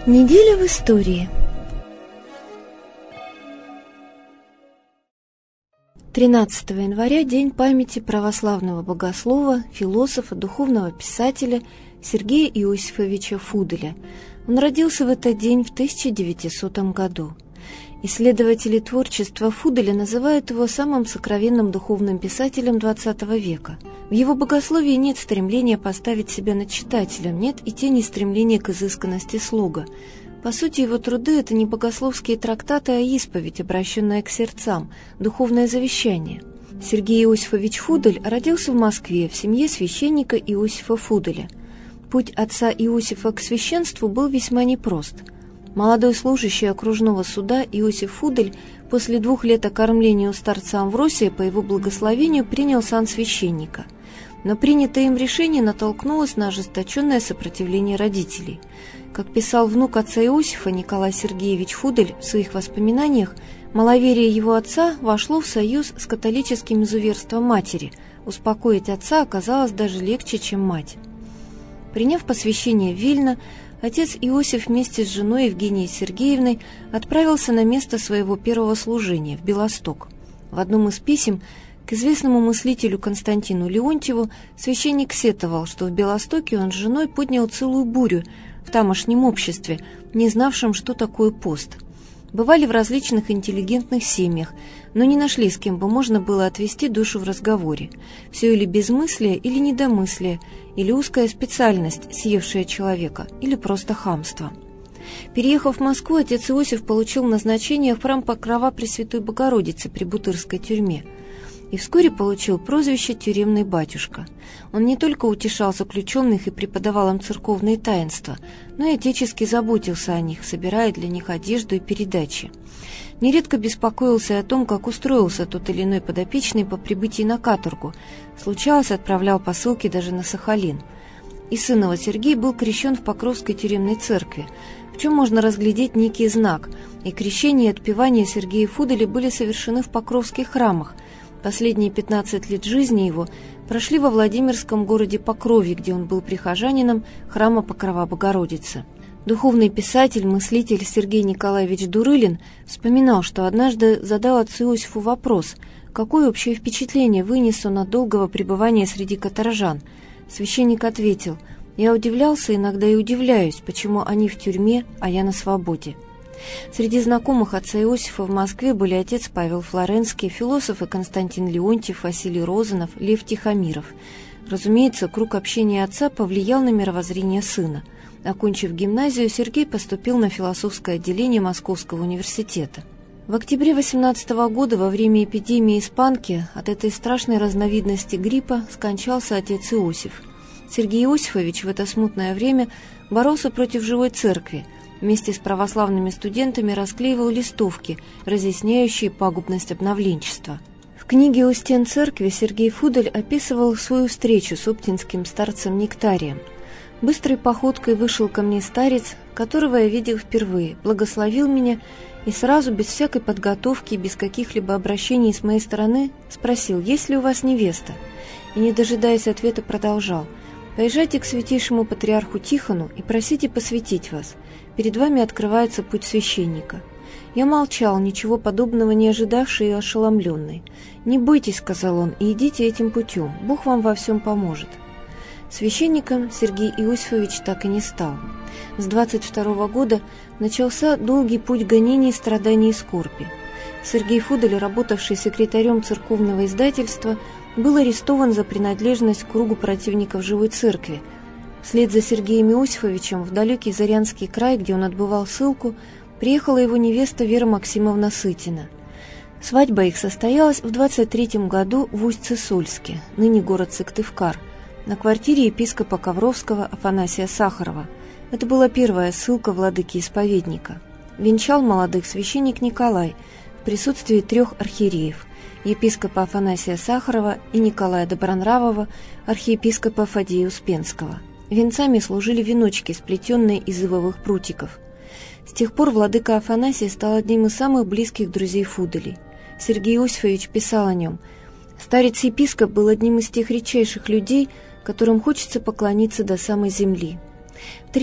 Неделя в истории. 13 января – день памяти православного богослова, философа, духовного писателя Сергея Иосифовича Фуделя. Он родился в этот день в 1900 году. Исследователи творчества Фуделя называют его самым сокровенным духовным писателем XX века. В его богословии нет стремления поставить себя над читателем, нет и тени стремления к изысканности слога. По сути, его труды – это не богословские трактаты, а исповедь, обращенная к сердцам, духовное завещание. Сергей Иосифович Фудель родился в Москве в семье священника Иосифа Фуделя. Путь отца Иосифа к священству был весьма непрост. Молодой служащий окружного суда Иосиф Фудель после 2 лет окормления у старца Амвросия по его благословению принял сан священника. Но принятое им решение натолкнулось на ожесточенное сопротивление родителей. Как писал внук отца Иосифа Николай Сергеевич Фудель в своих воспоминаниях, маловерие его отца вошло в союз с католическим изуверством матери. Успокоить отца оказалось даже легче, чем мать. Приняв посвящение в Вильно, отец Иосиф вместе с женой Евгенией Сергеевной отправился на место своего первого служения, в Белосток. В одном из писем к известному мыслителю Константину Леонтьеву священник сетовал, что в Белостоке он с женой поднял целую бурю в тамошнем обществе, не знавшем, что такое пост. Бывали в различных интеллигентных семьях, но не нашли, с кем бы можно было отвести душу в разговоре. Все или безмыслие, или недомыслие, или узкая специальность, съевшая человека, или просто хамство. Переехав в Москву, отец Иосиф получил назначение в храм Покрова Пресвятой Богородицы при Бутырской тюрьме и вскоре получил прозвище «Тюремный батюшка». Он не только утешал заключенных и преподавал им церковные таинства, но и отечески заботился о них, собирая для них одежду и передачи. Нередко беспокоился о том, как устроился тот или иной подопечный по прибытии на каторгу. Случалось, отправлял посылки даже на Сахалин. И сын его Сергей был крещен в Покровской тюремной церкви, в чем можно разглядеть некий знак, и крещение и отпевание Сергея Фуделя были совершены в покровских храмах. Последние 15 лет жизни его прошли во Владимирском городе Покрове, где он был прихожанином храма Покрова Богородицы. Духовный писатель, мыслитель Сергей Николаевич Дурылин вспоминал, что однажды задал отцу Иосифу вопрос, какое общее впечатление вынес он от долгого пребывания среди каторжан. Священник ответил: «Я удивлялся, иногда и удивляюсь, почему они в тюрьме, а я на свободе». Среди знакомых отца Иосифа в Москве были отец Павел Флоренский, философы Константин Леонтьев, Василий Розанов, Лев Тихомиров. Разумеется, круг общения отца повлиял на мировоззрение сына. Окончив гимназию, Сергей поступил на философское отделение Московского университета. В октябре 18 года, во время эпидемии испанки, от этой страшной разновидности гриппа скончался отец Иосиф. Сергей Иосифович в это смутное время боролся против живой церкви. Вместе с православными студентами расклеивал листовки, разъясняющие пагубность обновленчества. В книге «У стен церкви» Сергей Фудель описывал свою встречу с оптинским старцем Нектарием. «Быстрой походкой вышел ко мне старец, которого я видел впервые, благословил меня и сразу, без всякой подготовки, без каких-либо обращений с моей стороны, спросил, есть ли у вас невеста, и, не дожидаясь ответа, продолжал: поезжайте к святейшему патриарху Тихону и просите посвятить вас. Перед вами открывается путь священника». Я молчал, ничего подобного не ожидавший и ошеломленный. «Не бойтесь», — сказал он, — «и идите этим путем, Бог вам во всем поможет». Священником Сергей Иосифович так и не стал. С 22 года начался долгий путь гонений, страданий и скорби. Сергей Фудель, работавший секретарем церковного издательства, был арестован за принадлежность к кругу противников живой церкви. Вслед за Сергеем Иосифовичем в далекий Зарянский край, где он отбывал ссылку, приехала его невеста Вера Максимовна Сытина. Свадьба их состоялась в 23 году в Усть-Цесольске, ныне город Сыктывкар, на квартире епископа Ковровского Афанасия Сахарова. Это была первая ссылка владыки-исповедника. Венчал молодых священник Николай в присутствии 3 архиереев – епископа Афанасия Сахарова и Николая Добронравова, архиепископа Фадея Успенского. Венцами служили веночки, сплетенные из ивовых прутиков. С тех пор владыка Афанасий стал одним из самых близких друзей Фуделей. Сергей Иосифович писал о нем: «Старец-епископ был одним из тех редчайших людей, которым хочется поклониться до самой земли. В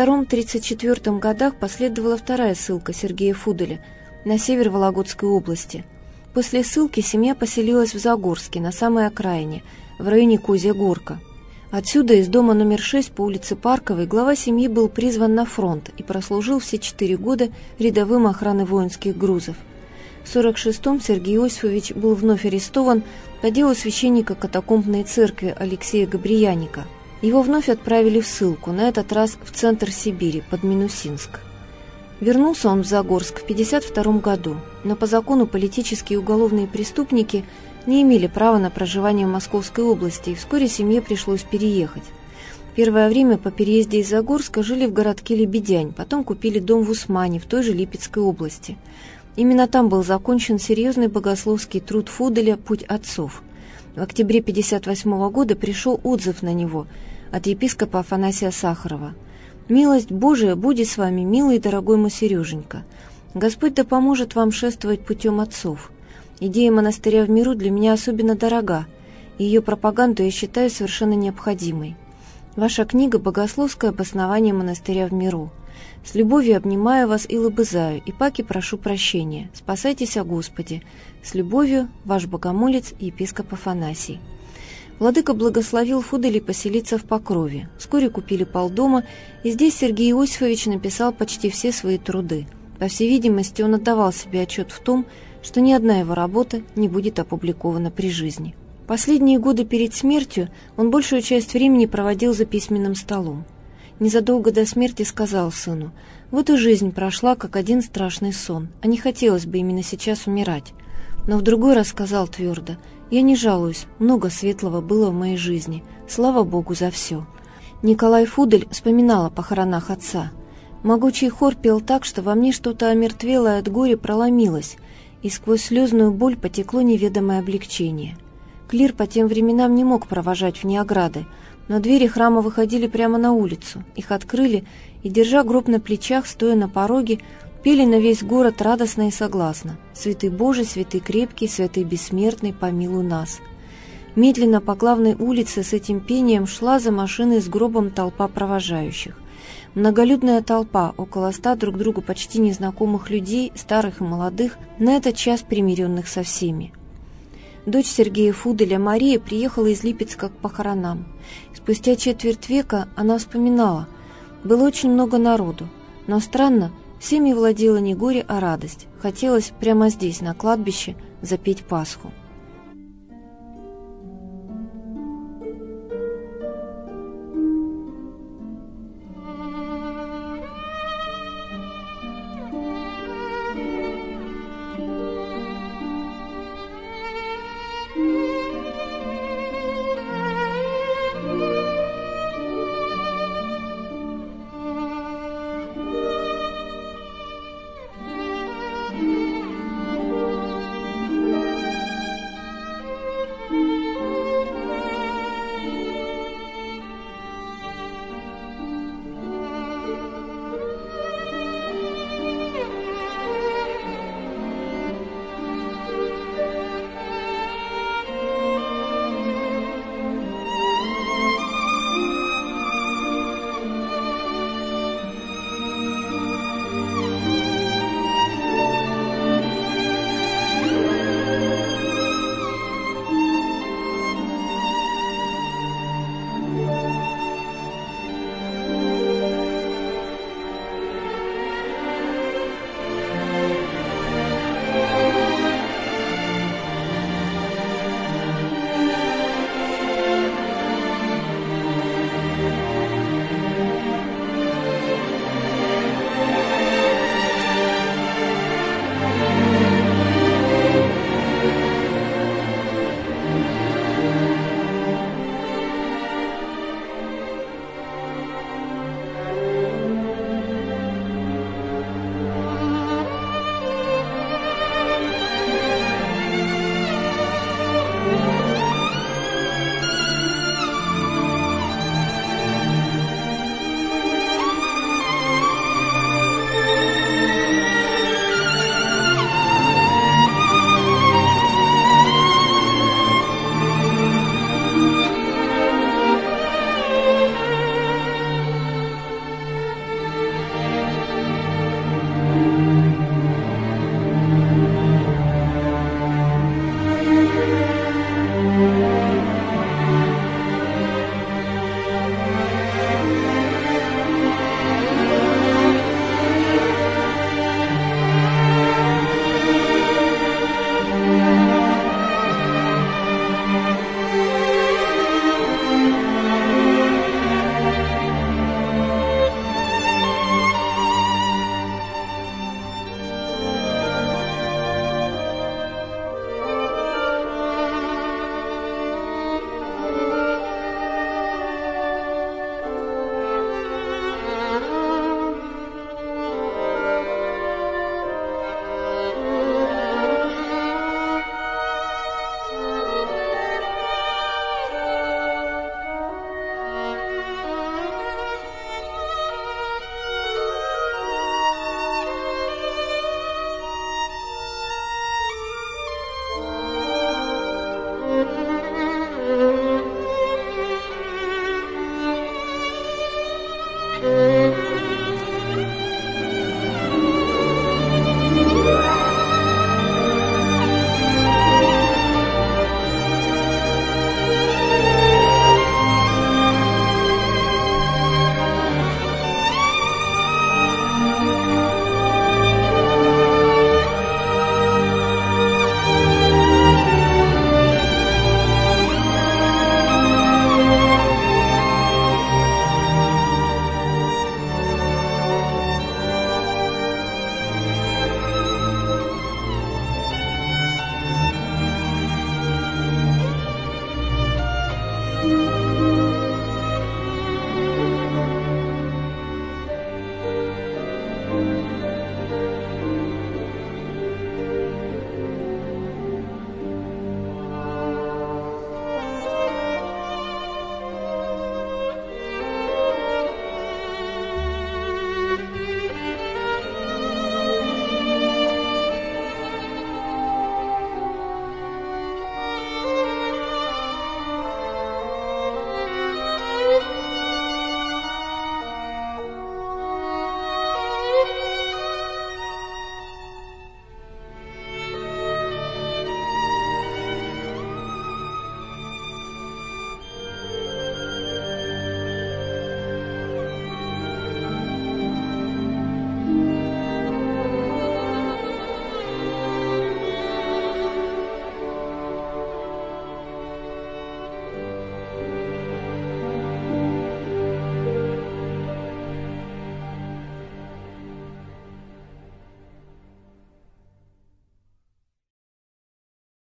1932-1934 годах последовала вторая ссылка Сергея Фуделя на север Вологодской области. После ссылки семья поселилась в Загорске, на самой окраине, в районе Козья Горка. Отсюда, из дома номер 6 по улице Парковой, глава семьи был призван на фронт и прослужил все 4 года рядовым охраны воинских грузов. В 1946-м Сергей Иосифович был вновь арестован по делу священника катакомбной церкви Алексея Габрияника. Его вновь отправили в ссылку, на этот раз в центр Сибири, под Минусинск. Вернулся он в Загорск в 1952 году, но по закону политические и уголовные преступники не имели права на проживание в Московской области, и вскоре семье пришлось переехать. Первое время по переезде из Загорска жили в городке Лебедянь, потом купили дом в Усмане, в той же Липецкой области. Именно там был закончен серьезный богословский труд Фуделя «Путь отцов». В октябре 1958 года пришел отзыв на него от епископа Афанасия Сахарова. «Милость Божия будет с вами, милый и дорогой мой Сереженька. Господь да поможет вам шествовать путем отцов. Идея монастыря в миру для меня особенно дорога, и ее пропаганду я считаю совершенно необходимой. Ваша книга «Богословское обоснование монастыря в миру». С любовью обнимаю вас и лобызаю, и паки прошу прощения. Спасайтесь о Господе. С любовью, ваш богомолец и епископ Афанасий». Владыка благословил Фуделей поселиться в Покрове. Вскоре купили полдома, и здесь Сергей Иосифович написал почти все свои труды. По всей видимости, он отдавал себе отчет в том, что ни одна его работа не будет опубликована при жизни. Последние годы перед смертью он большую часть времени проводил за письменным столом. Незадолго до смерти сказал сыну: «Вот и жизнь прошла, как один страшный сон, а не хотелось бы именно сейчас умирать». Но в другой раз сказал твердо: «Я не жалуюсь, много светлого было в моей жизни, слава Богу за все». Николай Фудель вспоминал о похоронах отца. «Могучий хор пел так, что во мне что-то омертвелое от горя проломилось, и сквозь слезную боль потекло неведомое облегчение». Клир по тем временам не мог провожать вне ограды, но двери храма выходили прямо на улицу. Их открыли, и, держа гроб на плечах, стоя на пороге, пели на весь город радостно и согласно: «Святый Божий, святый крепкий, святый бессмертный, помилуй нас». Медленно по главной улице с этим пением шла за машиной с гробом толпа провожающих. Многолюдная толпа, около 100 друг другу почти незнакомых людей, старых и молодых, на этот час примиренных со всеми. Дочь Сергея Фуделя, Мария, приехала из Липецка к похоронам. Спустя четверть века она вспоминала: было очень много народу, но странно, всеми владела не горе, а радость. Хотелось прямо здесь, на кладбище, запеть Пасху.